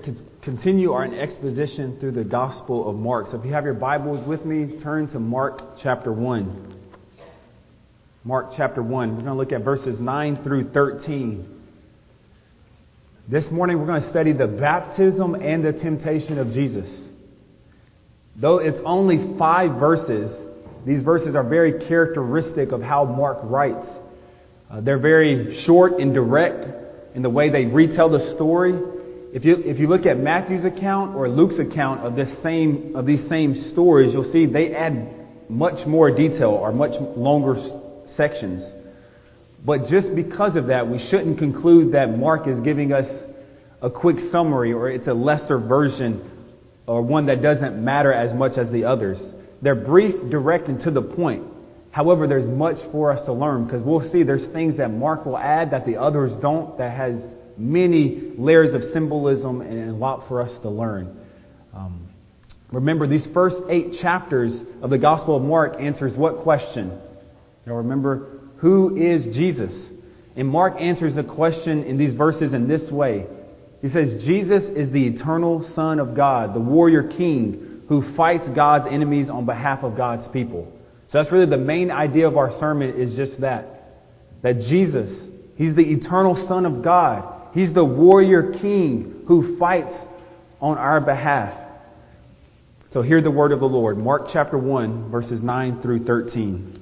To continue our exposition through the Gospel of Mark. So if you have your Bibles with me, turn to Mark chapter 1. Mark chapter 1. We're going to look at verses 9 through 13. This morning we're going to study the baptism and the temptation of Jesus. Though it's only 5 verses, these verses are very characteristic of how Mark writes. They're very short and direct in the way they retell the story. If you look at Matthew's account or Luke's account of these same stories, you'll see they add much more detail or much longer sections. But just because of that, we shouldn't conclude that Mark is giving us a quick summary or it's a lesser version or one that doesn't matter as much as the others. They're brief, direct, and to the point. However, there's much for us to learn because we'll see there's things that Mark will add that the others don't, that has many layers of symbolism and a lot for us to learn. Remember, these first 8 chapters of the Gospel of Mark answers what question? Now remember, who is Jesus? And Mark answers the question in these verses in this way. He says, Jesus is the eternal Son of God, the warrior king who fights God's enemies on behalf of God's people. So that's really the main idea of our sermon is just that Jesus, He's the eternal Son of God. He's the warrior king who fights on our behalf. So hear the word of the Lord. Mark chapter 1, verses 9 through 13.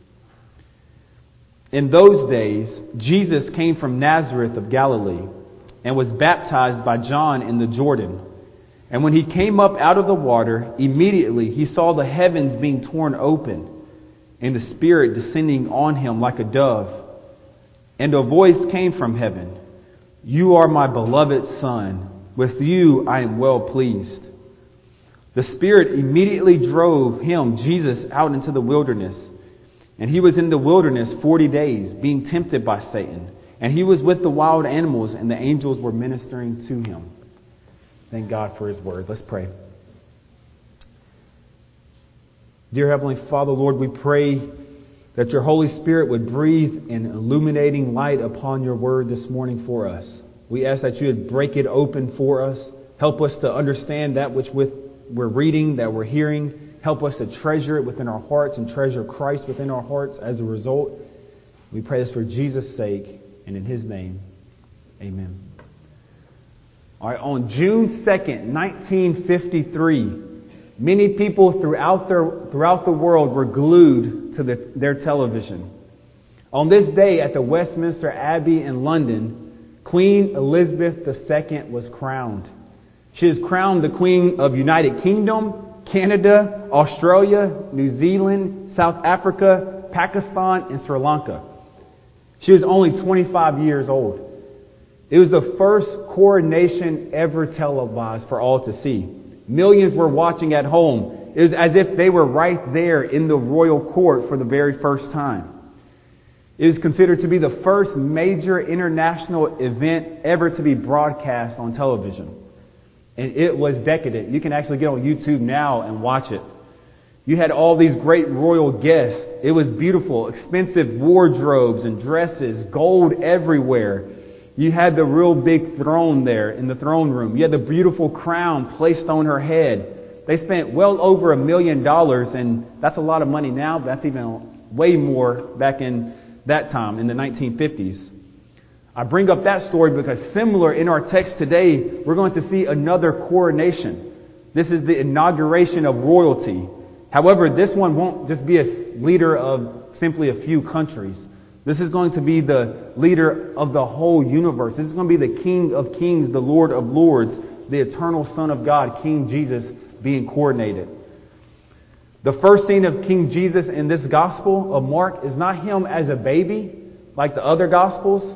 In those days, Jesus came from Nazareth of Galilee and was baptized by John in the Jordan. And when he came up out of the water, immediately he saw the heavens being torn open and the Spirit descending on him like a dove. And a voice came from heaven. You are my beloved Son. With you I am well pleased. The Spirit immediately drove him, Jesus, out into the wilderness. And he was in the wilderness 40 days, being tempted by Satan. And he was with the wild animals, and the angels were ministering to him. Thank God for His word. Let's pray. Dear Heavenly Father, Lord, we pray that your Holy Spirit would breathe an illuminating light upon your word this morning for us. We ask that you would break it open for us. Help us to understand that which we're reading, that we're hearing. Help us to treasure it within our hearts and treasure Christ within our hearts as a result. We pray this for Jesus' sake and in His name. Amen. All right, on June 2nd, 1953, many people throughout the world were glued to their television. On this day at the Westminster Abbey in London, Queen Elizabeth II was crowned. She is crowned the Queen of United Kingdom, Canada, Australia, New Zealand, South Africa, Pakistan, and Sri Lanka. She was only 25 years old. It was the first coronation ever televised for all to see. Millions were watching at home. It was as if they were right there in the royal court for the very first time. It is considered to be the first major international event ever to be broadcast on television. And it was decadent. You can actually get on YouTube now and watch it. You had all these great royal guests. It was beautiful, expensive wardrobes and dresses, gold everywhere. You had the real big throne there in the throne room. You had the beautiful crown placed on her head. They spent well over $1 million, and that's a lot of money now. But that's even way more back in that time, in the 1950s. I bring up that story because similar in our text today, we're going to see another coronation. This is the inauguration of royalty. However, this one won't just be a leader of simply a few countries. This is going to be the leader of the whole universe. This is going to be the King of Kings, the Lord of Lords, the eternal Son of God, King Jesus, being coronated. The first scene of King Jesus in this Gospel of Mark is not Him as a baby, like the other Gospels,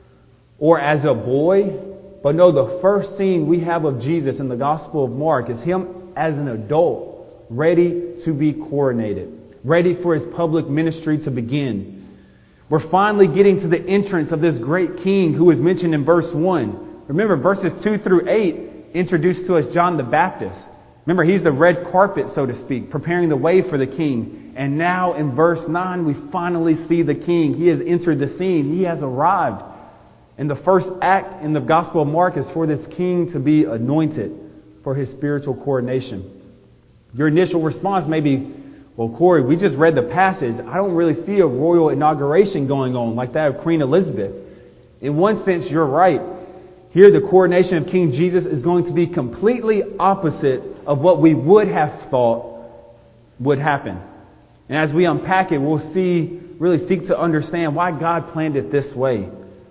or as a boy. But no, the first scene we have of Jesus in the Gospel of Mark is Him as an adult, ready to be coronated, ready for His public ministry to begin. We're finally getting to the entrance of this great king who is mentioned in verse 1. Remember, verses 2 through 8 introduced to us John the Baptist. Remember, he's the red carpet, so to speak, preparing the way for the king. And now in verse 9, we finally see the king. He has entered the scene. He has arrived. And the first act in the Gospel of Mark is for this king to be anointed for his spiritual coronation. Your initial response may be, well, Corey, we just read the passage. I don't really see a royal inauguration going on like that of Queen Elizabeth. In one sense, you're right. Here, the coronation of King Jesus is going to be completely opposite of what we would have thought would happen. And as we unpack it, we'll really seek to understand why God planned it this way.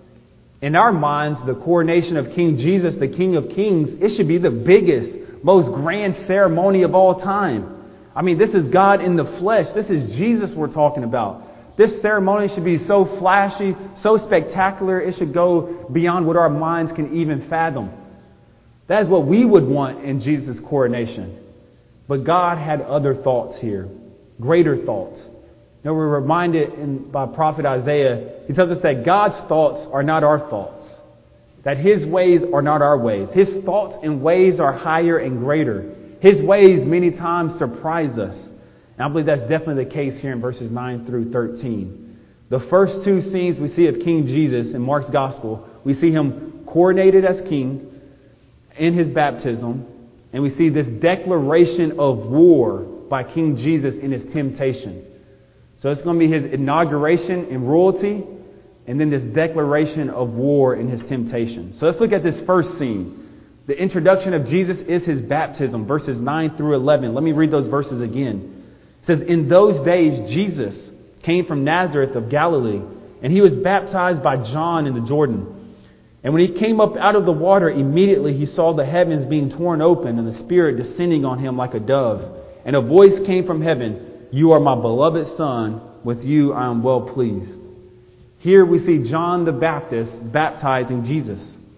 In our minds, the coronation of King Jesus, the King of Kings, it should be the biggest, most grand ceremony of all time. I mean, this is God in the flesh. This is Jesus we're talking about. This ceremony should be so flashy, so spectacular, it should go beyond what our minds can even fathom. That is what we would want in Jesus' coronation. But God had other thoughts here, greater thoughts. You know, we're reminded by prophet Isaiah, he tells us that God's thoughts are not our thoughts, that His ways are not our ways. His thoughts and ways are higher and greater. His ways many times surprise us. And I believe that's definitely the case here in verses 9 through 13. The first two scenes we see of King Jesus in Mark's Gospel, we see Him coronated as king in His baptism, and we see this declaration of war by King Jesus in His temptation. So it's going to be His inauguration in royalty, and then this declaration of war in His temptation. So let's look at this first scene. The introduction of Jesus is His baptism, verses 9 through 11. Let me read those verses again. It says, "In those days Jesus came from Nazareth of Galilee, and He was baptized by John in the Jordan. And when He came up out of the water, immediately He saw the heavens being torn open and the Spirit descending on Him like a dove. And a voice came from heaven, 'You are my beloved Son, with you I am well pleased.'" Here we see John the Baptist baptizing Jesus.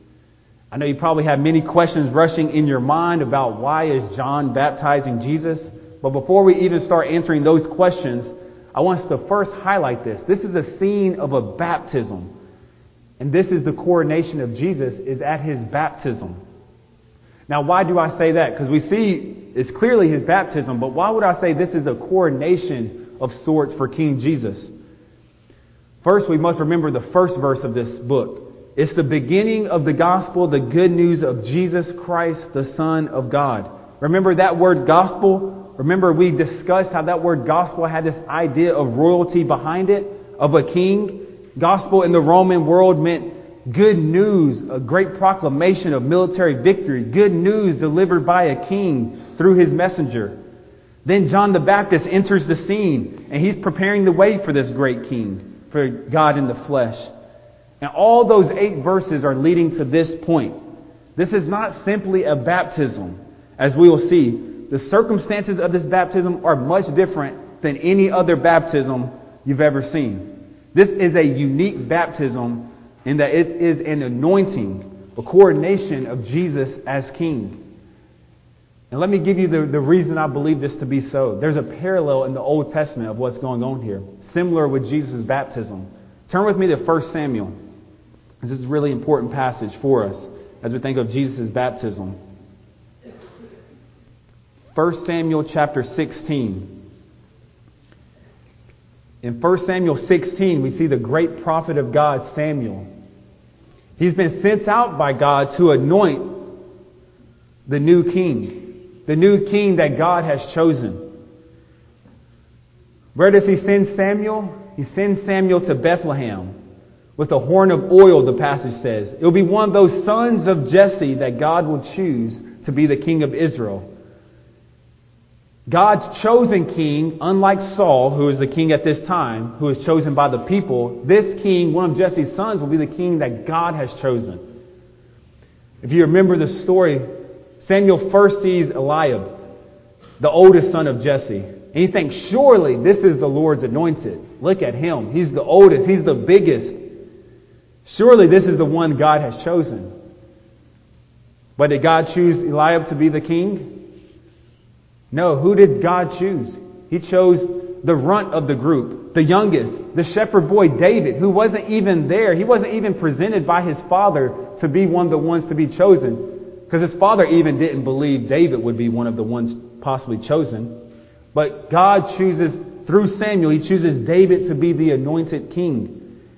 I know you probably have many questions rushing in your mind about why is John baptizing Jesus. But before we even start answering those questions, I want us to first highlight this. This is a scene of a baptism. And this is the coronation of Jesus, is at His baptism. Now, why do I say that? Because we see it's clearly His baptism, but why would I say this is a coronation of sorts for King Jesus? First, we must remember the first verse of this book. It's the beginning of the gospel, the good news of Jesus Christ, the Son of God. Remember that word gospel? Remember we discussed how that word gospel had this idea of royalty behind it, of a king. Gospel in the Roman world meant good news, a great proclamation of military victory, good news delivered by a king through his messenger. Then John the Baptist enters the scene, and he's preparing the way for this great king, for God in the flesh. And all those 8 verses are leading to this point. This is not simply a baptism, as we will see. The circumstances of this baptism are much different than any other baptism you've ever seen. This is a unique baptism in that it is an anointing, a coronation of Jesus as king. And let me give you the reason I believe this to be so. There's a parallel in the Old Testament of what's going on here, similar with Jesus' baptism. Turn with me to 1 Samuel. This is a really important passage for us as we think of Jesus' baptism. 1 Samuel chapter 16. In 1 Samuel 16, we see the great prophet of God, Samuel. He's been sent out by God to anoint the new king that God has chosen. Where does He send Samuel? He sends Samuel to Bethlehem with a horn of oil, the passage says. It will be one of those sons of Jesse that God will choose to be the king of Israel. God's chosen king, unlike Saul, who is the king at this time, who is chosen by the people, this king, one of Jesse's sons, will be the king that God has chosen. If you remember the story, Samuel first sees Eliab, the oldest son of Jesse. And he thinks, surely this is the Lord's anointed. Look at him. He's the oldest. He's the biggest. Surely this is the one God has chosen. But did God choose Eliab to be the king? No. Who did God choose? He chose the runt of the group, the youngest, the shepherd boy David, who wasn't even there. He wasn't even presented by his father to be one of the ones to be chosen, because his father even didn't believe David would be one of the ones possibly chosen. But God chooses, through Samuel, He chooses David to be the anointed king.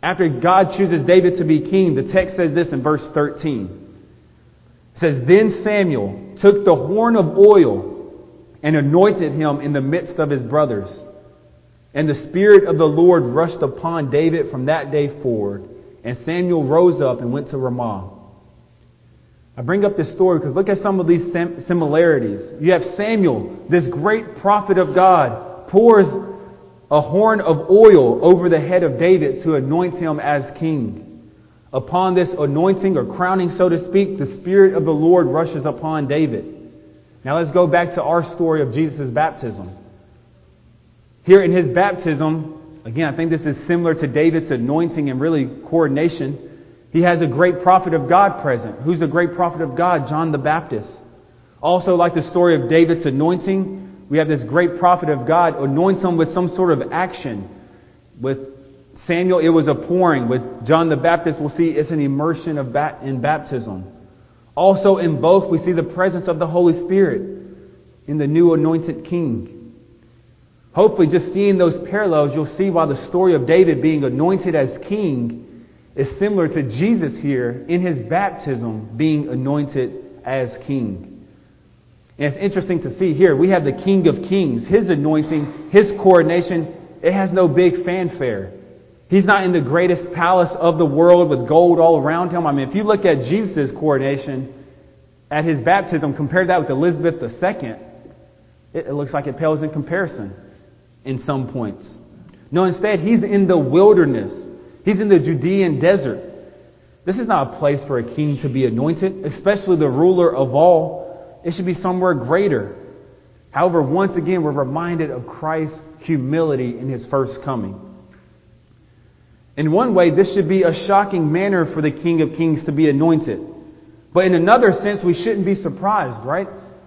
After God chooses David to be king, the text says this in verse 13. It says, "Then Samuel took the horn of oil and anointed him in the midst of his brothers. And the Spirit of the Lord rushed upon David from that day forward. And Samuel rose up and went to Ramah." I bring up this story because look at some of these similarities. You have Samuel, this great prophet of God, pours a horn of oil over the head of David to anoint him as king. Upon this anointing or crowning, so to speak, the Spirit of the Lord rushes upon David. Now let's go back to our story of Jesus' baptism. Here in his baptism, again, I think this is similar to David's anointing and really coordination. He has a great prophet of God present. Who's the great prophet of God? John the Baptist. Also, like the story of David's anointing, we have this great prophet of God anoints him with some sort of action. With Samuel, it was a pouring. With John the Baptist, we'll see it's an immersion in baptism. Also, in both, we see the presence of the Holy Spirit in the new anointed king. Hopefully, just seeing those parallels, you'll see why the story of David being anointed as king is similar to Jesus here in his baptism being anointed as king. And it's interesting to see here, we have the King of Kings, his anointing, his coordination, it has no big fanfare. He's not in the greatest palace of the world with gold all around him. I mean, if you look at Jesus' coordination at his baptism, compare that with Elizabeth II, it looks like it pales in comparison in some points. No, instead, he's in the wilderness. He's in the Judean desert. This is not a place for a king to be anointed, especially the ruler of all. It should be somewhere greater. However, once again, we're reminded of Christ's humility in his first coming. In one way, this should be a shocking manner for the King of Kings to be anointed. But in another sense, we shouldn't be surprised, right?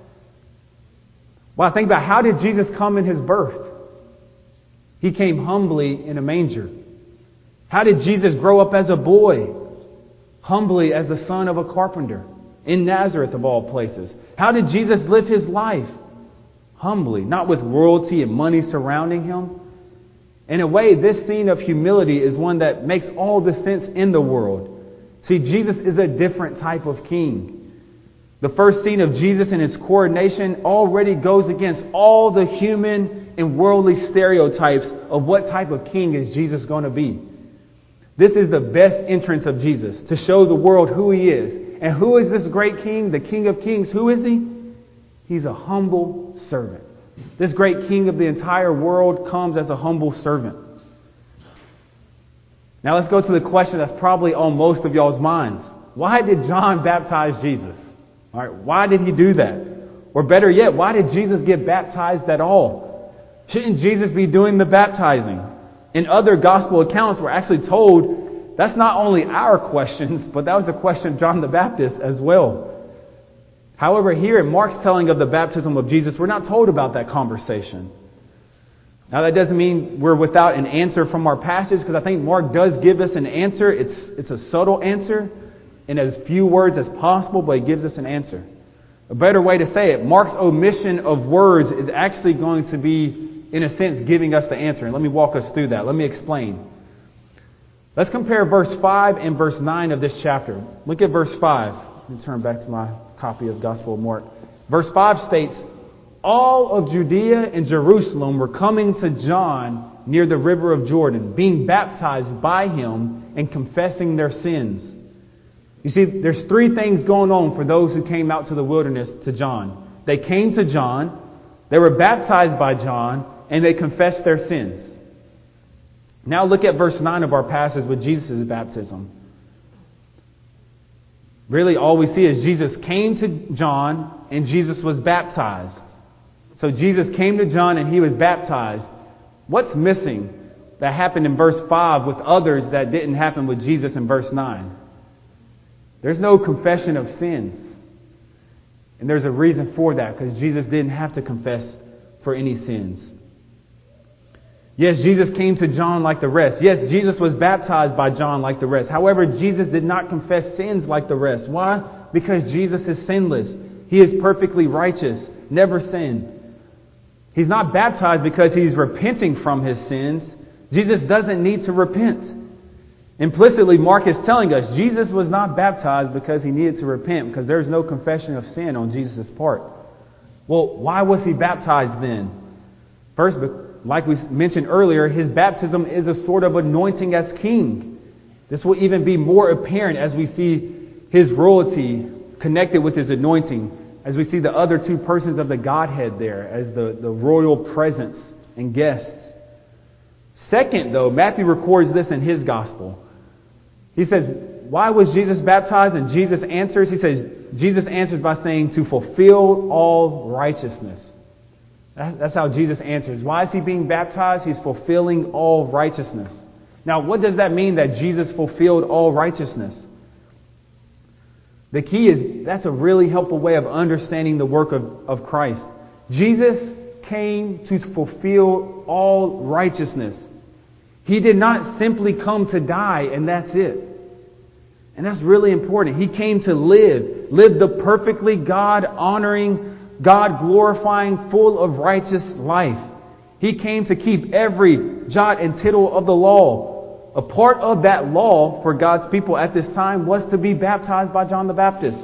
Well, think about how did Jesus come in his birth? He came humbly in a manger. How did Jesus grow up as a boy? Humbly as the son of a carpenter in Nazareth of all places. How did Jesus live his life? Humbly, not with royalty and money surrounding him. In a way, this scene of humility is one that makes all the sense in the world. See, Jesus is a different type of king. The first scene of Jesus and his coronation already goes against all the human and worldly stereotypes of what type of king is Jesus going to be. This is the best entrance of Jesus, to show the world who he is. And who is this great king, the King of Kings? Who is he? He's a humble servant. This great king of the entire world comes as a humble servant. Now let's go to the question that's probably on most of y'all's minds. Why did John baptize Jesus? All right, why did he do that? Or better yet, why did Jesus get baptized at all? Shouldn't Jesus be doing the baptizing? In other gospel accounts, we're actually told that's not only our questions, but that was the question of John the Baptist as well. However, here in Mark's telling of the baptism of Jesus, we're not told about that conversation. Now, that doesn't mean we're without an answer from our passage, because I think Mark does give us an answer. It's a subtle answer in as few words as possible, but it gives us an answer. A better way to say it, Mark's omission of words is actually going to be, in a sense, giving us the answer. And let me walk us through that. Let me explain. Let's compare verse 5 and verse 9 of this chapter. Look at verse 5. Let me turn back to my copy of Gospel of Mark. Verse 5 states, "All of Judea and Jerusalem were coming to John near the river of Jordan, being baptized by him and confessing their sins." You see, there's three things going on for those who came out to the wilderness to John. They came to John, they were baptized by John, and they confessed their sins. Now look at verse 9 of our passage with Jesus' baptism. Really, all we see is Jesus came to John and Jesus was baptized. So Jesus came to John and he was baptized. What's missing that happened in verse 5 with others that didn't happen with Jesus in verse 9? There's no confession of sins. And there's a reason for that, because Jesus didn't have to confess for any sins. Yes, Jesus came to John like the rest. Yes, Jesus was baptized by John like the rest. However, Jesus did not confess sins like the rest. Why? Because Jesus is sinless. He is perfectly righteous, never sinned. He's not baptized because he's repenting from his sins. Jesus doesn't need to repent. Implicitly, Mark is telling us Jesus was not baptized because he needed to repent, because there's no confession of sin on Jesus' part. Well, why was he baptized then? First, like we mentioned earlier, his baptism is a sort of anointing as king. This will even be more apparent as we see his royalty connected with his anointing, as we see the other two persons of the Godhead there as the royal presence and guests. Second, though, Matthew records this in his gospel. He says, why was Jesus baptized? And Jesus answers. He says, Jesus answers by saying, to fulfill all righteousness. That's how Jesus answers. Why is he being baptized? He's fulfilling all righteousness. Now, what does that mean that Jesus fulfilled all righteousness? The key is, that's a really helpful way of understanding the work of Christ. Jesus came to fulfill all righteousness. He did not simply come to die and that's it. And that's really important. He came to live the perfectly God-honoring, God-glorifying, full of righteous life. He came to keep every jot and tittle of the law. A part of that law for God's people at this time was to be baptized by John the Baptist.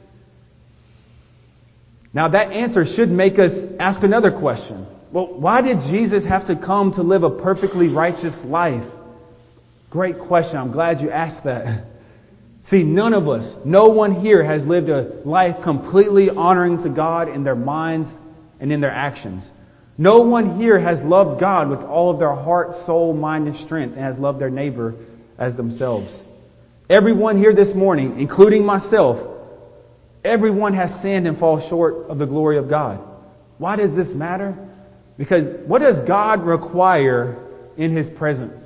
Now that answer should make us ask another question. Well, why did Jesus have to come to live a perfectly righteous life? Great question. I'm glad you asked that. See, none of us, no one here has lived a life completely honoring to God in their minds and in their actions. No one here has loved God with all of their heart, soul, mind, and strength, and has loved their neighbor as themselves. Everyone here this morning, including myself, everyone has sinned and falls short of the glory of God. Why does this matter? Because what does God require in His presence?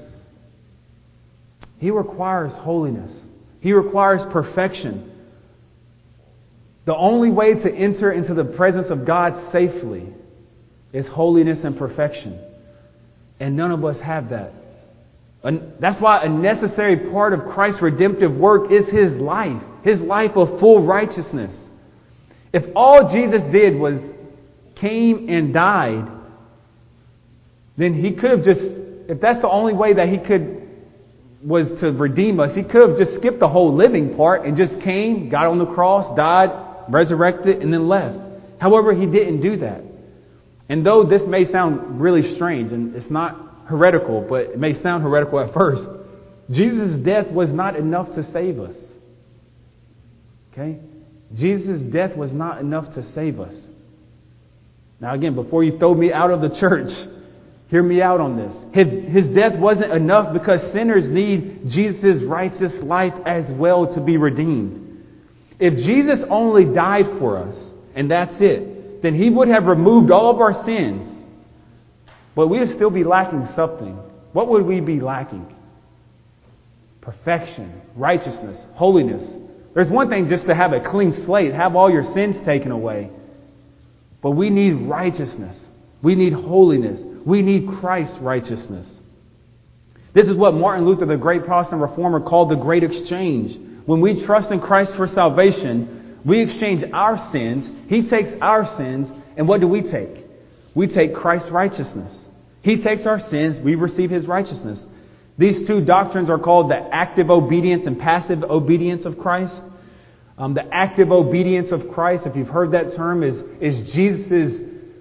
He requires holiness. He requires perfection. The only way to enter into the presence of God safely is holiness and perfection. And none of us have that. And that's why a necessary part of Christ's redemptive work is His life of full righteousness. If all Jesus did was came and died, then He could have just, if that's the only way that He was to redeem us, He could have just skipped the whole living part and just came, got on the cross, died, resurrected, and then left. However, He didn't do that. And though this may sound really strange, and it's not heretical, but it may sound heretical at first, Jesus' death was not enough to save us. Okay? Jesus' death was not enough to save us. Now again, before you throw me out of the church, hear me out on this. His death wasn't enough because sinners need Jesus' righteous life as well to be redeemed. If Jesus only died for us, and that's it, then He would have removed all of our sins. But we would still be lacking something. What would we be lacking? Perfection, righteousness, holiness. There's one thing just to have a clean slate, have all your sins taken away. But we need righteousness. We need holiness. We need Christ's righteousness. This is what Martin Luther, the great Protestant reformer, called the great exchange. When we trust in Christ for salvation, we exchange our sins. He takes our sins. And what do we take? We take Christ's righteousness. He takes our sins. We receive His righteousness. These two doctrines are called the active obedience and passive obedience of Christ. The active obedience of Christ, if you've heard that term, is Jesus'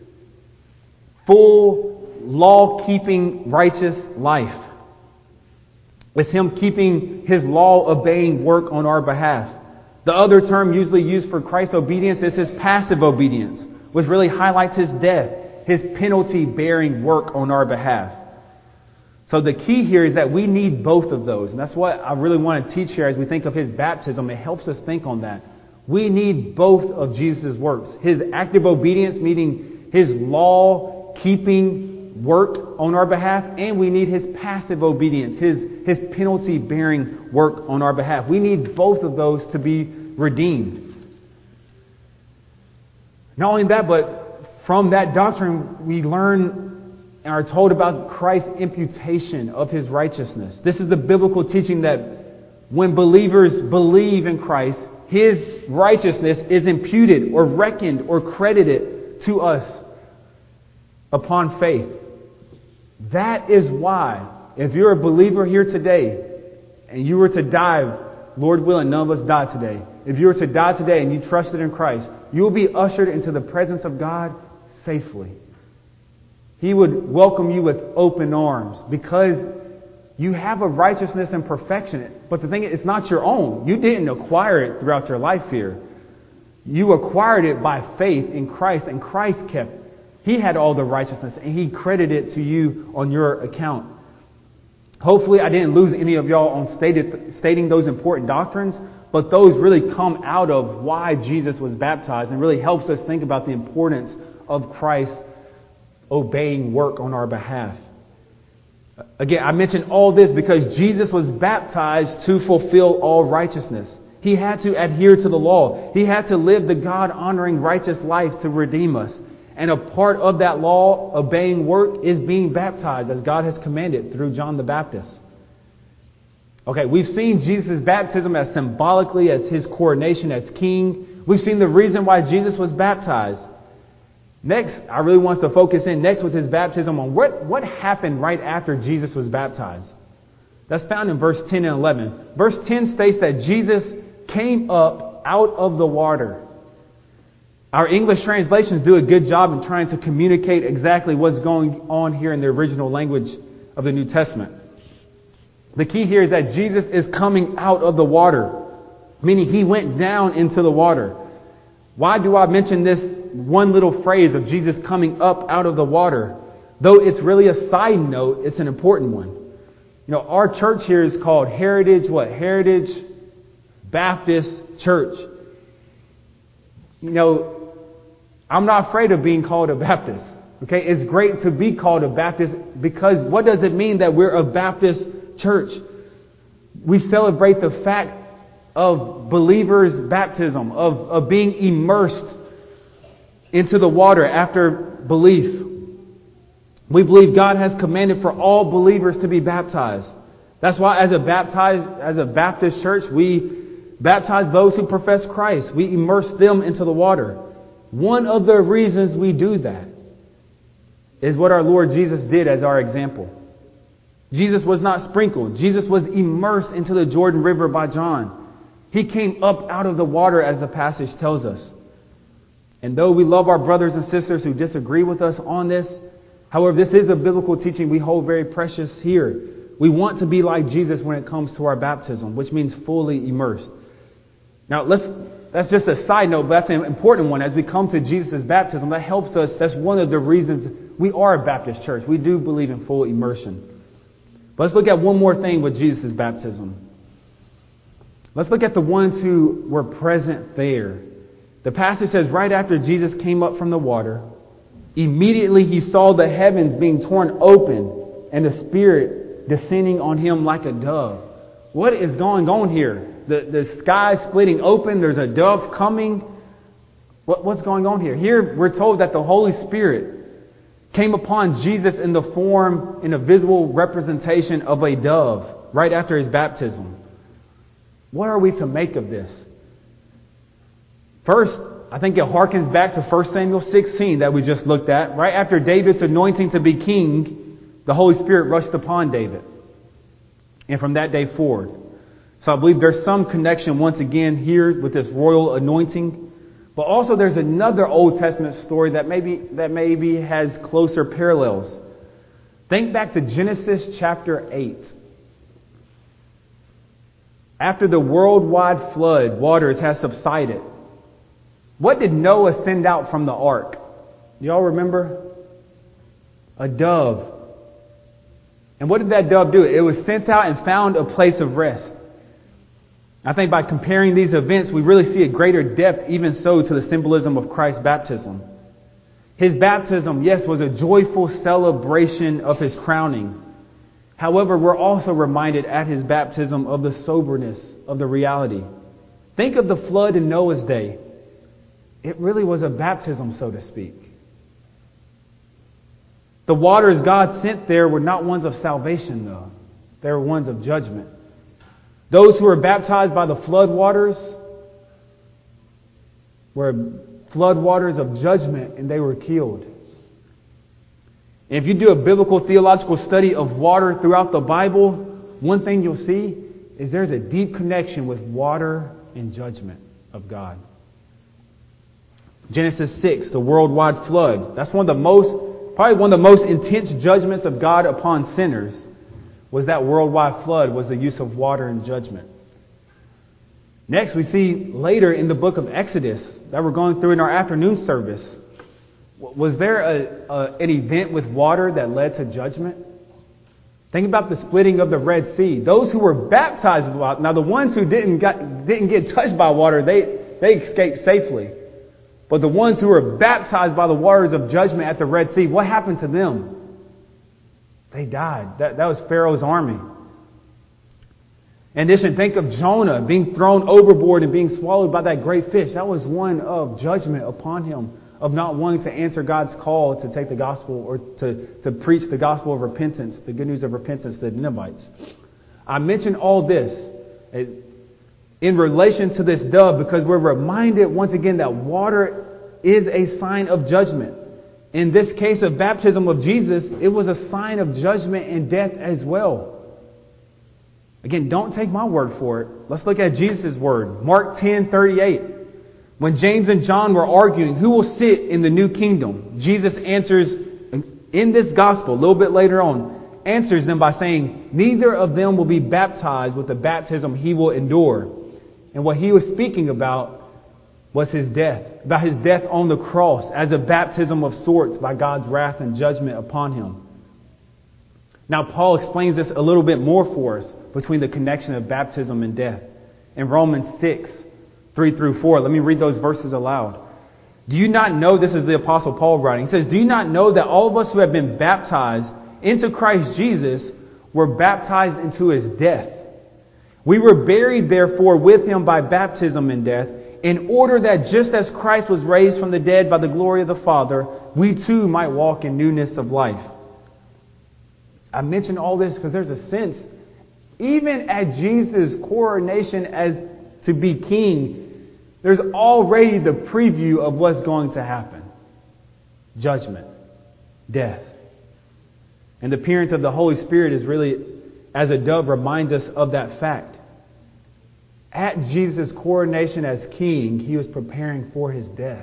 full law-keeping righteous life. It's Him keeping His law-obeying work on our behalf. The other term usually used for Christ's obedience is His passive obedience, which really highlights His death, His penalty-bearing work on our behalf. So the key here is that we need both of those. And that's what I really want to teach here as we think of His baptism. It helps us think on that. We need both of Jesus' works. His active obedience, meaning His law-keeping work on our behalf. And we need His passive obedience, His penalty-bearing work on our behalf. We need both of those to be redeemed. Not only that, but from that doctrine, we learn and are told about Christ's imputation of His righteousness. This is the biblical teaching that when believers believe in Christ, His righteousness is imputed or reckoned or credited to us upon faith. That is why, if you're a believer here today and you were to die, Lord willing, none of us die today. If you were to die today and you trusted in Christ, you will be ushered into the presence of God safely. He would welcome you with open arms because you have a righteousness and perfection. But the thing is, it's not your own. You didn't acquire it throughout your life here. You acquired it by faith in Christ, and Christ kept it. He had all the righteousness, and He credited it to you on your account. Hopefully, I didn't lose any of y'all on stating those important doctrines, but those really come out of why Jesus was baptized and really helps us think about the importance of Christ obeying work on our behalf. Again, I mentioned all this because Jesus was baptized to fulfill all righteousness. He had to adhere to the law. He had to live the God-honoring righteous life to redeem us. And a part of that law, obeying work, is being baptized as God has commanded through John the Baptist. Okay, we've seen Jesus' baptism as symbolically as His coronation as king. We've seen the reason why Jesus was baptized. Next, I really want us to focus in next with His baptism on what happened right after Jesus was baptized. That's found in verse 10 and 11. Verse 10 states that Jesus came up out of the water. Our English translations do a good job in trying to communicate exactly what's going on here in the original language of the New Testament. The key here is that Jesus is coming out of the water, meaning He went down into the water. Why do I mention this one little phrase of Jesus coming up out of the water? Though it's really a side note, it's an important one. You know, our church here is called Heritage Baptist Church. You know, I'm not afraid of being called a Baptist. Okay, it's great to be called a Baptist because what does it mean that we're a Baptist church? We celebrate the fact of believers' baptism, of being immersed into the water after belief. We believe God has commanded for all believers to be baptized. That's why as a Baptist church, we baptize those who profess Christ. We immerse them into the water. One of the reasons we do that is what our Lord Jesus did as our example. Jesus was not sprinkled. Jesus was immersed into the Jordan River by John. He came up out of the water, as the passage tells us. And though we love our brothers and sisters who disagree with us on this, however, this is a biblical teaching we hold very precious here. We want to be like Jesus when it comes to our baptism, which means fully immersed. Now, that's just a side note, but that's an important one. As we come to Jesus' baptism, that helps us. That's one of the reasons we are a Baptist church. We do believe in full immersion. But let's look at one more thing with Jesus' baptism. Let's look at the ones who were present there. The passage says, right after Jesus came up from the water, immediately He saw the heavens being torn open and the Spirit descending on Him like a dove. What is going on here? The sky splitting open. There's a dove coming. What's going on here? Here we're told that the Holy Spirit came upon Jesus in the form, in a visual representation of a dove right after His baptism. What are we to make of this? First, I think it harkens back to 1 Samuel 16 that we just looked at. Right after David's anointing to be king, the Holy Spirit rushed upon David. And from that day forward. So I believe there's some connection once again here with this royal anointing. But also there's another Old Testament story that maybe has closer parallels. Think back to Genesis chapter 8. After the worldwide flood waters has subsided, what did Noah send out from the ark? Do y'all remember? A dove. And what did that dove do? It was sent out and found a place of rest. I think by comparing these events, we really see a greater depth, even so, to the symbolism of Christ's baptism. His baptism, yes, was a joyful celebration of His crowning. However, we're also reminded at His baptism of the soberness of the reality. Think of the flood in Noah's day. It really was a baptism, so to speak. The waters God sent there were not ones of salvation, though. They were ones of judgment. Those who were baptized by the flood waters were flood waters of judgment, and they were killed. And if you do a biblical theological study of water throughout the Bible, one thing you'll see is there's a deep connection with water and judgment of God. Genesis 6, the worldwide flood. That's probably one of the most intense judgments of God upon sinners was that worldwide flood, was the use of water and judgment. Next, we see later in the book of Exodus that we're going through in our afternoon service. Was there an event with water that led to judgment? Think about the splitting of the Red Sea. Those who were baptized by water, now the ones who didn't get touched by water, they escaped safely. But the ones who were baptized by the waters of judgment at the Red Sea, what happened to them? They died. That was Pharaoh's army. In addition, think of Jonah being thrown overboard and being swallowed by that great fish. That was one of judgment upon him, of not wanting to answer God's call to take the gospel or to preach the gospel of repentance, the good news of repentance to the Ninevites. I mention all this in relation to this dove because we're reminded once again that water is a sign of judgment. In this case of baptism of Jesus, it was a sign of judgment and death as well. Again, don't take my word for it. Let's look at Jesus' word. Mark 10:38. When James and John were arguing who will sit in the new kingdom, Jesus answers in this gospel, a little bit later on, answers them by saying, neither of them will be baptized with the baptism he will endure. And what he was speaking about was his death, about his death on the cross as a baptism of sorts by God's wrath and judgment upon him. Now, Paul explains this a little bit more for us between the connection of baptism and death. In Romans 6, 3 through 4, let me read those verses aloud. Do you not know, this is the Apostle Paul writing, he says, do you not know that all of us who have been baptized into Christ Jesus were baptized into his death? We were buried, therefore, with him by baptism in death, in order that just as Christ was raised from the dead by the glory of the Father, we too might walk in newness of life. I mention all this because there's a sense, even at Jesus' coronation as to be king, there's already the preview of what's going to happen. Judgment, death. And the appearance of the Holy Spirit is really, as a dove, reminds us of that fact. At Jesus' coronation as king, he was preparing for his death.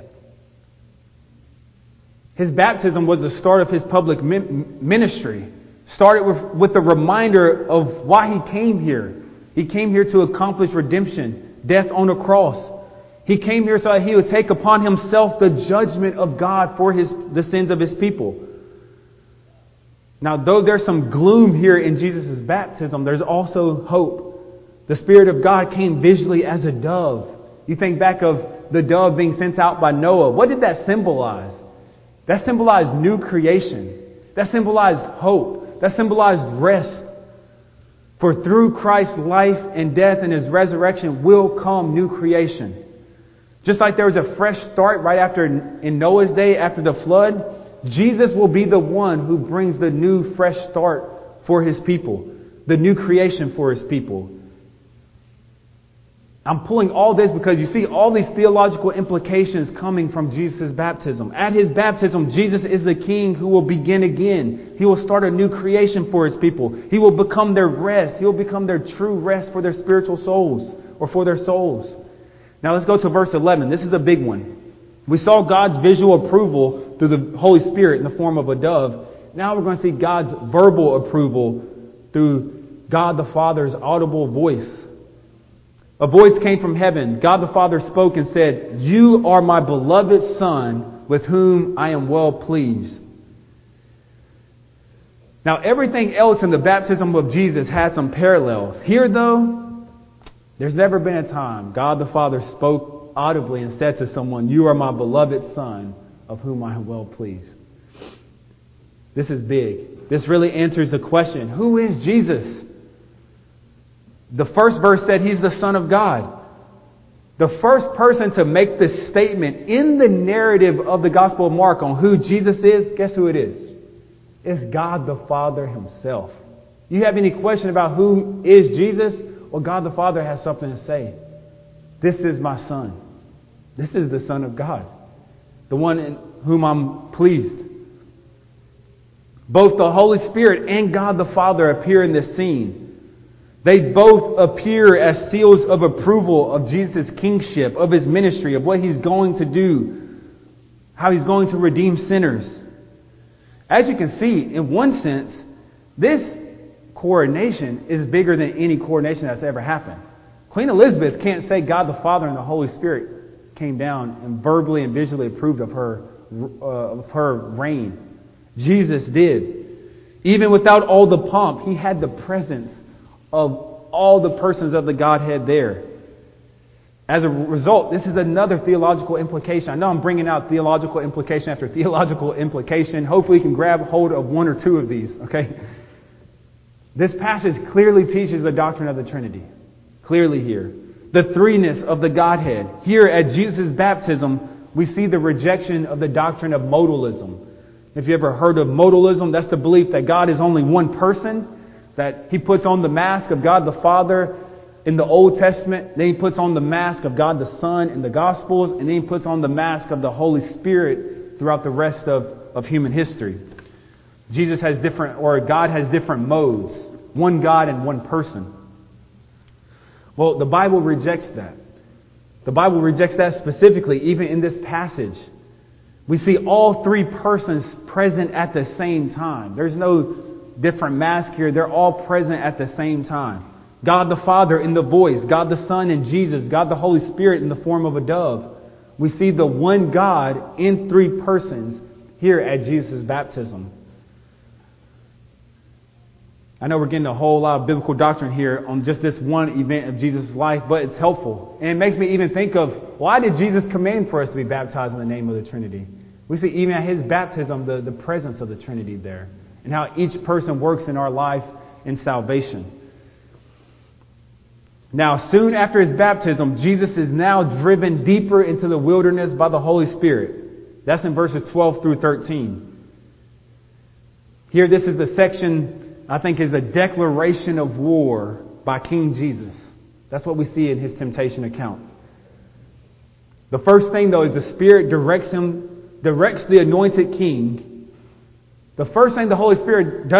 His baptism was the start of his public ministry. Started with the reminder of why he came here. He came here to accomplish redemption, death on a cross. He came here so that he would take upon himself the judgment of God for the sins of his people. Now, though there's some gloom here in Jesus' baptism, there's also hope. The Spirit of God came visually as a dove. You think back of the dove being sent out by Noah. What did that symbolize? That symbolized new creation. That symbolized hope. That symbolized rest. For through Christ's life and death and his resurrection will come new creation. Just like there was a fresh start right after in Noah's day, after the flood, Jesus will be the one who brings the new fresh start for his people. The new creation for his people. I'm pulling all this because you see all these theological implications coming from Jesus' baptism. At his baptism, Jesus is the king who will begin again. He will start a new creation for his people. He will become their rest. He will become their true rest for their spiritual souls or for their souls. Now let's go to verse 11. This is a big one. We saw God's visual approval through the Holy Spirit in the form of a dove. Now we're going to see God's verbal approval through God the Father's audible voice. A voice came from heaven. God the Father spoke and said, "You are my beloved Son, with whom I am well pleased." Now, everything else in the baptism of Jesus had some parallels. Here, though, there's never been a time God the Father spoke audibly and said to someone, "You are my beloved Son, of whom I am well pleased." This is big. This really answers the question, who is Jesus? The first verse said he's the Son of God. The first person to make this statement in the narrative of the Gospel of Mark on who Jesus is, guess who it is? It's God the Father himself. You have any question about who is Jesus? Well, God the Father has something to say. This is my Son. This is the Son of God. The one in whom I'm pleased. Both the Holy Spirit and God the Father appear in this scene. They both appear as seals of approval of Jesus' kingship, of His ministry, of what He's going to do, how He's going to redeem sinners. As you can see, in one sense, this coronation is bigger than any coronation that's ever happened. Queen Elizabeth can't say God the Father and the Holy Spirit came down and verbally and visually approved of her reign. Jesus did. Even without all the pomp, He had the presence of all the persons of the Godhead there. As a result, this is another theological implication. I know I'm bringing out theological implication after theological implication. Hopefully you can grab hold of one or two of these, okay? This passage clearly teaches the doctrine of the Trinity. Clearly here. The threeness of the Godhead. Here at Jesus' baptism, we see the rejection of the doctrine of modalism. If you ever heard of modalism, that's the belief that God is only one person, that He puts on the mask of God the Father in the Old Testament, then He puts on the mask of God the Son in the Gospels, and then He puts on the mask of the Holy Spirit throughout the rest of human history. God has different modes. One God and one person. Well, the Bible rejects that. The Bible rejects that specifically, even in this passage. We see all three persons present at the same time. There's no different mask here. They're all present at the same time. God the Father in the voice, God the Son in Jesus, God the Holy Spirit in the form of a dove. We see the one God in three persons here at Jesus' baptism. I know we're getting a whole lot of biblical doctrine here on just this one event of Jesus' life, but it's helpful. And it makes me even think of, why did Jesus command for us to be baptized in the name of the Trinity? We see even at His baptism the presence of the Trinity there, and how each person works in our life in salvation. Now, soon after His baptism, Jesus is now driven deeper into the wilderness by the Holy Spirit. That's in verses 12 through 13. Here, this is the section I think is a declaration of war by King Jesus. That's what we see in His temptation account. The first thing, though, is the Spirit directs the anointed king. The first thing the Holy Spirit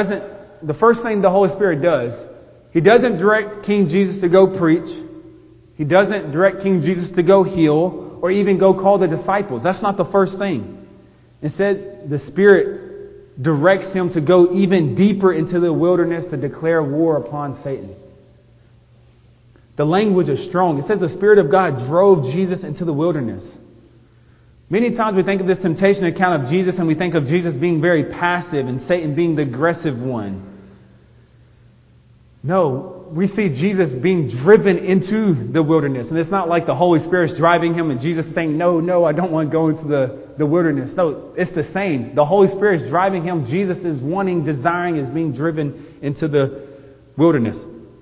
does, He doesn't direct King Jesus to go preach. He doesn't direct King Jesus to go heal or even go call the disciples. That's not the first thing. Instead, the Spirit directs Him to go even deeper into the wilderness to declare war upon Satan. The language is strong. It says the Spirit of God drove Jesus into the wilderness. Many times we think of this temptation account of Jesus and we think of Jesus being very passive and Satan being the aggressive one. No, we see Jesus being driven into the wilderness. And it's not like the Holy Spirit's driving Him and Jesus saying, no, I don't want to go into the wilderness. No, it's the same. The Holy Spirit's driving Him. Jesus is desiring, is being driven into the wilderness.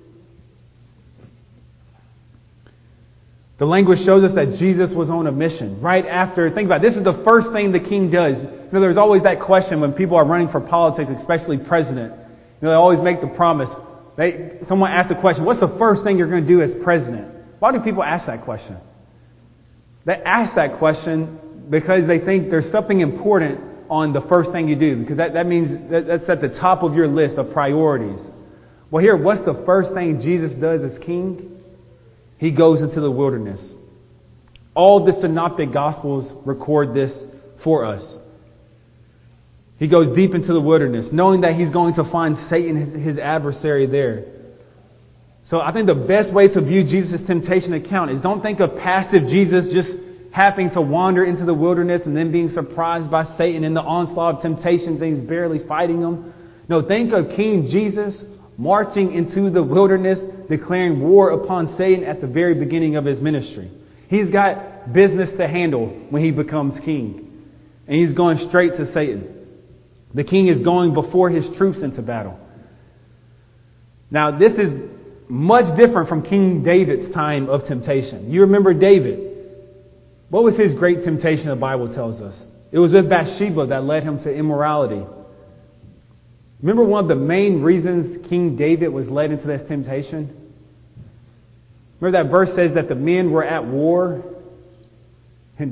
The language shows us that Jesus was on a mission. Right after, think about it, this is the first thing the king does. There's always that question when people are running for politics, especially president. They always make the promise. Someone asks the question, what's the first thing you're going to do as president? Why do people ask that question? They ask that question because they think there's something important on the first thing you do. Because that means that's at the top of your list of priorities. Well, here, what's the first thing Jesus does as king? He goes into the wilderness. All the synoptic gospels record this for us. He goes deep into the wilderness, knowing that he's going to find Satan, his adversary, there. So I think the best way to view Jesus' temptation account is don't think of passive Jesus just happening to wander into the wilderness and then being surprised by Satan in the onslaught of temptations and he's barely fighting them. No, think of King Jesus marching into the wilderness, declaring war upon Satan at the very beginning of his ministry. He's got business to handle when he becomes king. And he's going straight to Satan. The king is going before his troops into battle. Now, this is much different from King David's time of temptation. You remember David. What was his great temptation, the Bible tells us? It was with Bathsheba that led him to immorality. Remember one of the main reasons King David was led into this temptation? Remember that verse says that the men were at war and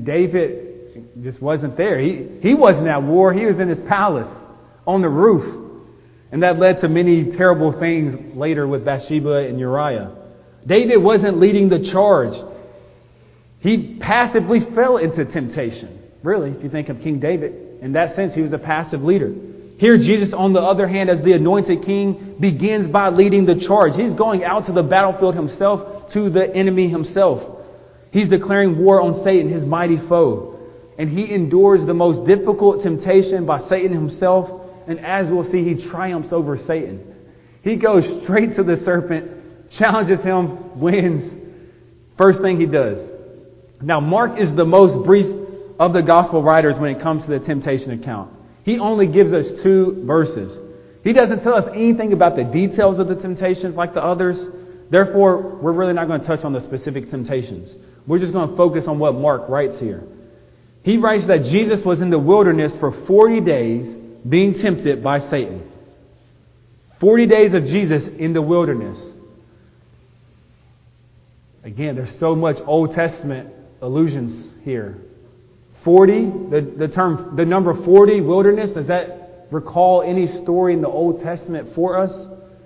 David just wasn't there. He wasn't at war. He was in his palace on the roof. And that led to many terrible things later with Bathsheba and Uriah. David wasn't leading the charge. He passively fell into temptation. Really, if you think of King David, in that sense, he was a passive leader. Here, Jesus, on the other hand, as the anointed king, begins by leading the charge. He's going out to the battlefield himself, to the enemy himself. He's declaring war on Satan, his mighty foe. And he endures the most difficult temptation by Satan himself. And as we'll see, he triumphs over Satan. He goes straight to the serpent, challenges him, wins. First thing he does. Now, Mark is the most brief of the gospel writers when it comes to the temptation account. He only gives us 2 verses. He doesn't tell us anything about the details of the temptations like the others. Therefore, we're really not going to touch on the specific temptations. We're just going to focus on what Mark writes here. He writes that Jesus was in the wilderness for 40 days being tempted by Satan. 40 days of Jesus in the wilderness. Again, there's so much Old Testament allusions here. 40, the number 40, wilderness, does that recall any story in the Old Testament for us?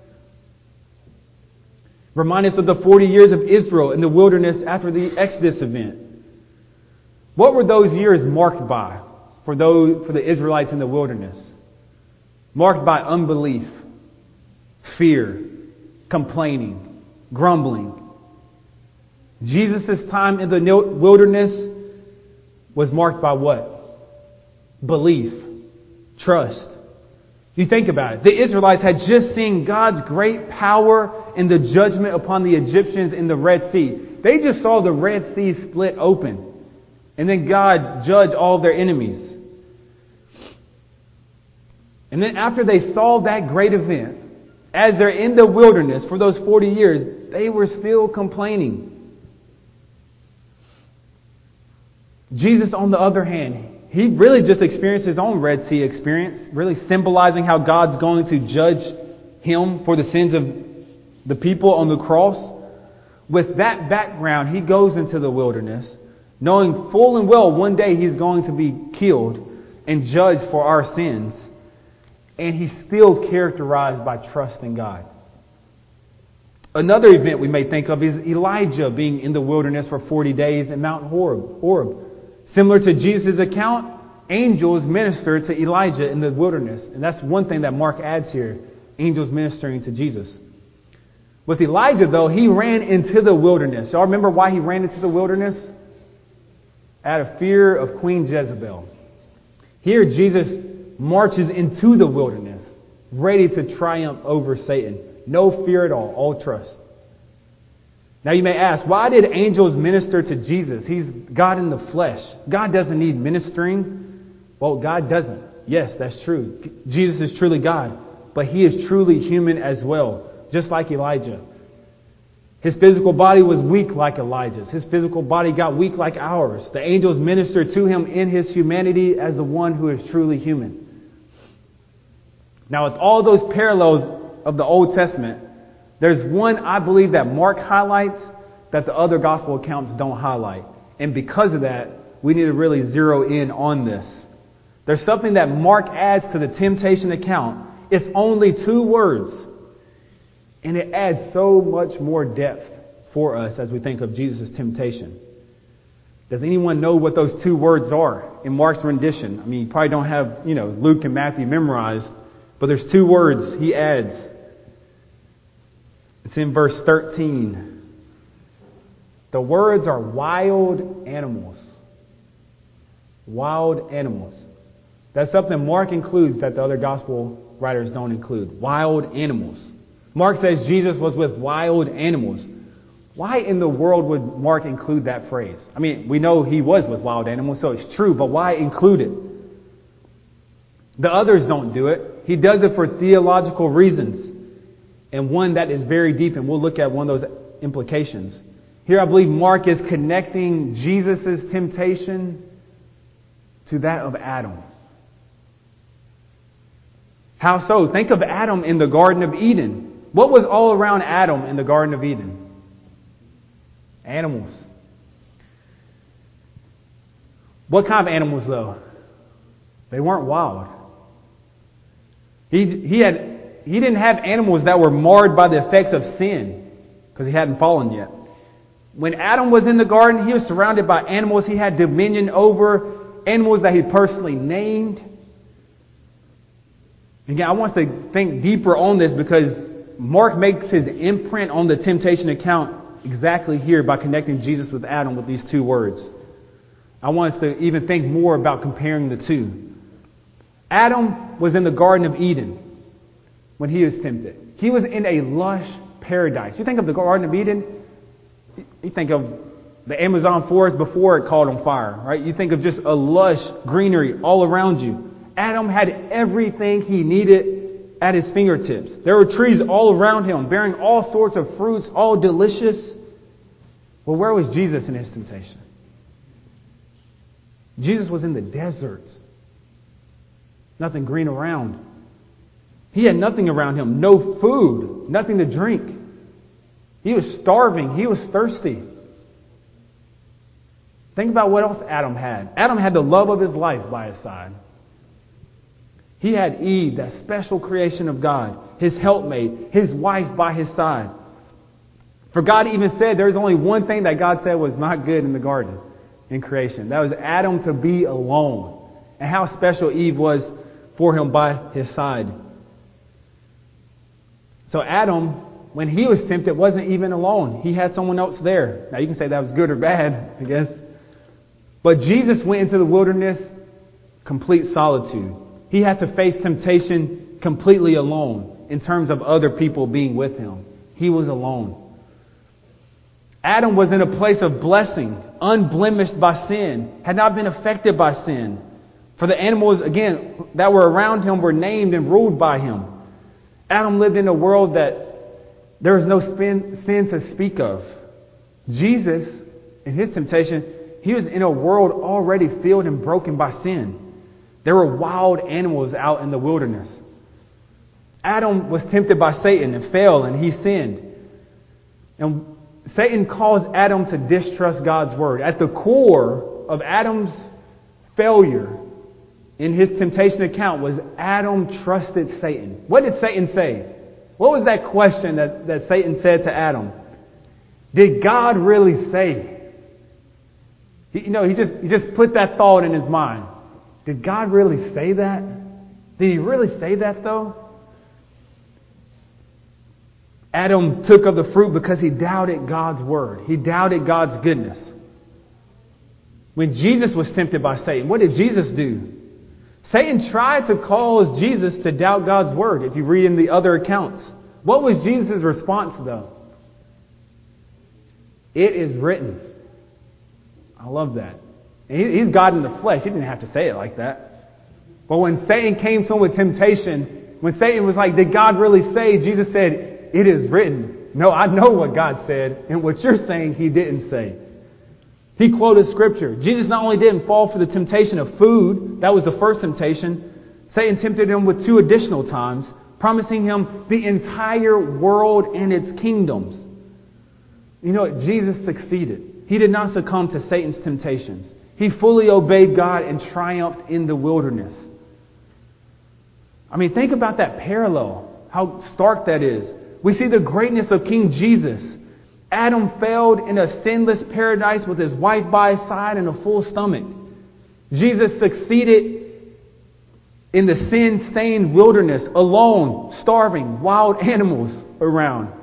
Remind us of the 40 years of Israel in the wilderness after the Exodus event. What were those years marked by for the Israelites in the wilderness? Marked by unbelief, fear, complaining, grumbling. Jesus' time in the wilderness was marked by what? Belief, trust. You think about it. The Israelites had just seen God's great power and the judgment upon the Egyptians in the Red Sea. They just saw the Red Sea split open. And then God judged all of their enemies. And then after they saw that great event, as they're in the wilderness for those 40 years, they were still complaining. Jesus, on the other hand, he really just experienced his own Red Sea experience, really symbolizing how God's going to judge him for the sins of the people on the cross. With that background, he goes into the wilderness, knowing full and well one day he's going to be killed and judged for our sins. And he's still characterized by trust in God. Another event we may think of is Elijah being in the wilderness for 40 days in Mount Horeb. Similar to Jesus' account, angels ministered to Elijah in the wilderness. And that's one thing that Mark adds here, angels ministering to Jesus. With Elijah, though, he ran into the wilderness. Y'all remember why he ran into the wilderness? Out of fear of Queen Jezebel. Here, Jesus marches into the wilderness, ready to triumph over Satan. No fear at all trust. Now you may ask, why did angels minister to Jesus? He's God in the flesh. God doesn't need ministering. Well, God doesn't. Yes, that's true. Jesus is truly God, but he is truly human as well, just like Elijah. His physical body was weak like Elijah's. His physical body got weak like ours. The angels ministered to him in his humanity as the one who is truly human. Now, with all those parallels of the Old Testament, there's one I believe that Mark highlights that the other gospel accounts don't highlight. And because of that, we need to really zero in on this. There's something that Mark adds to the temptation account. It's only 2 words. And it adds so much more depth for us as we think of Jesus' temptation. Does anyone know what those 2 words are in Mark's rendition? I mean, you probably don't have, Luke and Matthew memorized, but there's 2 words he adds. It's in verse 13. The words are wild animals. Wild animals. That's something Mark includes that the other gospel writers don't include. Wild animals. Mark says Jesus was with wild animals. Why in the world would Mark include that phrase? I mean, we know he was with wild animals, so it's true, but why include it? The others don't do it. He does it for theological reasons. And one that is very deep, and we'll look at one of those implications. Here I believe Mark is connecting Jesus' temptation to that of Adam. How so? Think of Adam in the Garden of Eden. What was all around Adam in the Garden of Eden? Animals. What kind of animals, though? They weren't wild. He had he didn't have animals that were marred by the effects of sin because he hadn't fallen yet. When Adam was in the garden, he was surrounded by animals he had dominion over, animals that he personally named. Again, I want to think deeper on this because Mark makes his imprint on the temptation account exactly here by connecting Jesus with Adam with these two words. I want us to even think more about comparing the two. Adam was in the Garden of Eden when he was tempted. He was in a lush paradise. You think of the Garden of Eden, you think of the Amazon forest before it caught on fire, right? You think of just a lush greenery all around you. Adam had everything he needed at his fingertips. There were trees all around him, bearing all sorts of fruits, all delicious. Well, where was Jesus in his temptation? Jesus was in the desert. Nothing green around. He had nothing around him. No food. Nothing to drink. He was starving. He was thirsty. Think about what else Adam had. Adam had the love of his life by his side. He had Eve, that special creation of God, his helpmate, his wife by his side. For God even said there's only one thing that God said was not good in the garden in creation. That was Adam to be alone. And how special Eve was for him by his side. So Adam, when he was tempted, wasn't even alone. He had someone else there. Now you can say that was good or bad, I guess. But Jesus went into the wilderness complete solitude. He had to face temptation completely alone in terms of other people being with him. He was alone. Adam was in a place of blessing, unblemished by sin, had not been affected by sin. For the animals, again, that were around him were named and ruled by him. Adam lived in a world that there was no sin to speak of. Jesus, in his temptation, he was in a world already filled and broken by sin. There were wild animals out in the wilderness. Adam was tempted by Satan and fell, and he sinned. And Satan caused Adam to distrust God's word. At the core of Adam's failure in his temptation account was Adam trusted Satan. What did Satan say? What was that question that Satan said to Adam? Did God really say? He just put that thought in his mind. Did God really say that? Did he really say that though? Adam took of the fruit because he doubted God's word. He doubted God's goodness. When Jesus was tempted by Satan, what did Jesus do? Satan tried to cause Jesus to doubt God's word, if you read in the other accounts. What was Jesus' response, though? It is written. I love that. And he's God in the flesh. He didn't have to say it like that. But when Satan came to him with temptation, when Satan was like, did God really say? Jesus said, it is written. No, I know what God said. And what you're saying, he didn't say. He quoted scripture. Jesus not only didn't fall for the temptation of food, that was the first temptation. Satan tempted him with 2 additional times, promising him the entire world and its kingdoms. You know what? Jesus succeeded. He did not succumb to Satan's temptations. He fully obeyed God and triumphed in the wilderness. I mean, think about that parallel, how stark that is. We see the greatness of King Jesus. Adam failed in a sinless paradise with his wife by his side and a full stomach. Jesus succeeded in the sin-stained wilderness, alone, starving, wild animals around.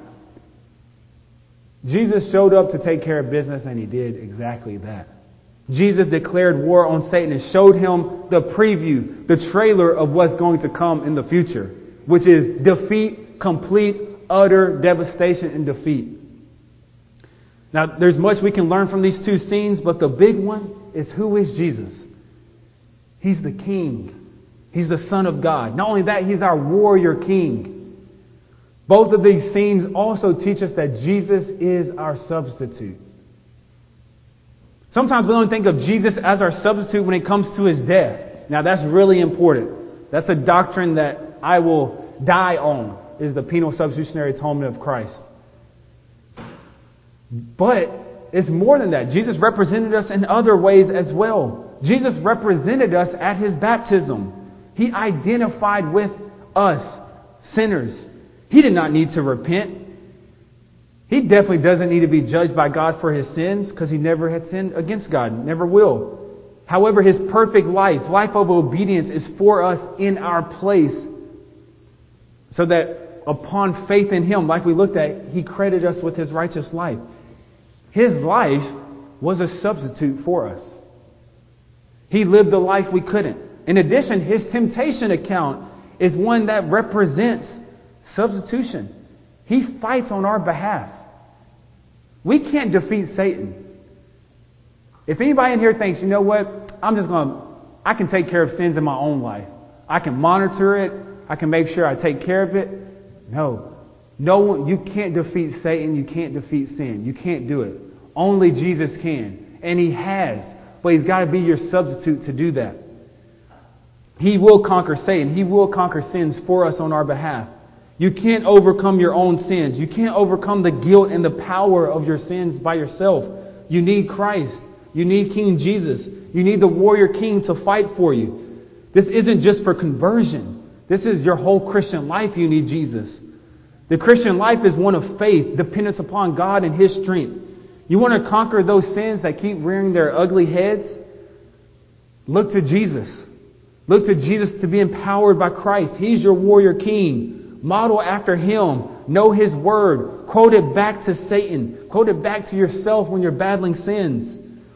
Jesus showed up to take care of business, and he did exactly that. Jesus declared war on Satan and showed him the preview, the trailer of what's going to come in the future, which is defeat, complete, utter devastation and defeat. Now, there's much we can learn from these 2 scenes, but the big one is, who is Jesus? He's the King. He's the Son of God. Not only that, he's our warrior king. Both of these scenes also teach us that Jesus is our substitute. Sometimes we don't think of Jesus as our substitute when it comes to his death. Now, that's really important. That's a doctrine that I will die on, is the penal substitutionary atonement of Christ. But it's more than that. Jesus represented us in other ways as well. Jesus represented us at his baptism. He identified with us sinners. He did not need to repent. He definitely doesn't need to be judged by God for his sins because he never had sinned against God, never will. However, his perfect life of obedience is for us in our place so that upon faith in him, like we looked at, he credited us with his righteous life. His life was a substitute for us. He lived the life we couldn't. In addition, his temptation account is one that represents substitution. He fights on our behalf. We can't defeat Satan. If anybody in here thinks, you know what, I can take care of sins in my own life. I can monitor it. I can make sure I take care of it. No one, you can't defeat Satan. You can't defeat sin. You can't do it. Only Jesus can. And he has. But he's got to be your substitute to do that. He will conquer Satan. He will conquer sins for us on our behalf. You can't overcome your own sins. You can't overcome the guilt and the power of your sins by yourself. You need Christ. You need King Jesus. You need the warrior king to fight for you. This isn't just for conversion. This is your whole Christian life. You need Jesus. The Christian life is one of faith, dependence upon God and his strength. You want to conquer those sins that keep rearing their ugly heads? Look to Jesus. Look to Jesus to be empowered by Christ. He's your warrior king. Model after him. Know his word. Quote it back to Satan. Quote it back to yourself when you're battling sins.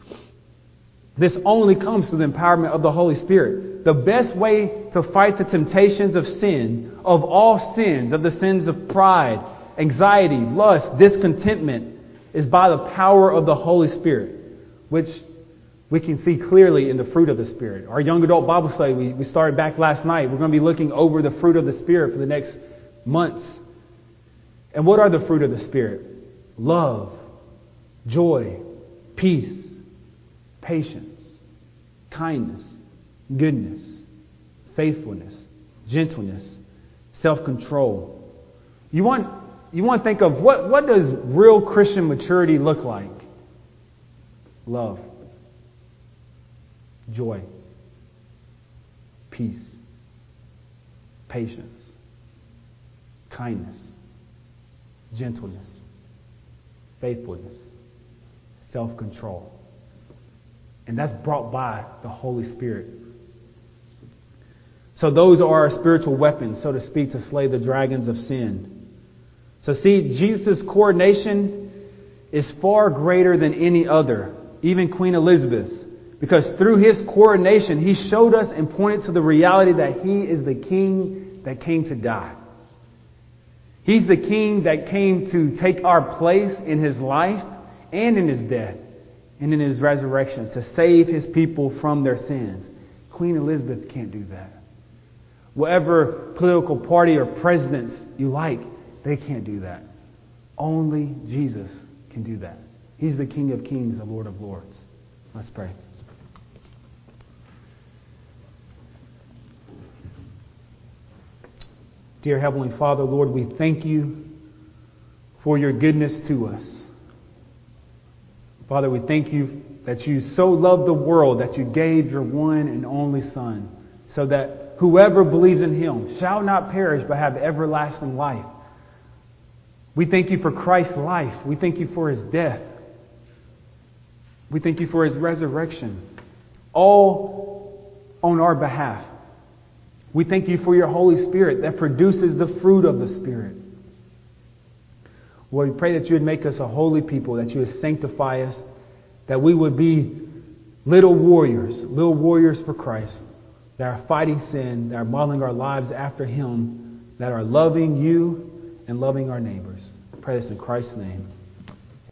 This only comes through the empowerment of the Holy Spirit. The best way to fight the temptations of sin, of all sins, of the sins of pride, anxiety, lust, discontentment, is by the power of the Holy Spirit, which we can see clearly in the fruit of the Spirit. Our young adult Bible study, we started back last night. We're going to be looking over the fruit of the Spirit for the next months. And what are the fruit of the Spirit? Love, joy, peace, patience, kindness, goodness, faithfulness, gentleness, self-control. You want to think of what does real Christian maturity look like? Love, joy, peace, patience, kindness, gentleness, faithfulness, self-control. And that's brought by the Holy Spirit. So those are our spiritual weapons, so to speak, to slay the dragons of sin. So see, Jesus' coronation is far greater than any other, even Queen Elizabeth's. Because through his coronation, he showed us and pointed to the reality that he is the king that came to die. He's the king that came to take our place in his life and in his death and in his resurrection to save his people from their sins. Queen Elizabeth can't do that. Whatever political party or presidents you like, they can't do that. Only Jesus can do that. He's the King of Kings, the Lord of Lords. Let's pray. Dear Heavenly Father, Lord, we thank you for your goodness to us. Father, we thank you that you so loved the world that you gave your one and only Son, so that whoever believes in him shall not perish but have everlasting life. We thank you for Christ's life. We thank you for his death. We thank you for his resurrection, all on our behalf. We thank you for your Holy Spirit that produces the fruit of the Spirit. Lord, we pray that you would make us a holy people, that you would sanctify us, that we would be little warriors for Christ, that are fighting sin, that are modeling our lives after him, that are loving you and loving our neighbors. I pray this in Christ's name.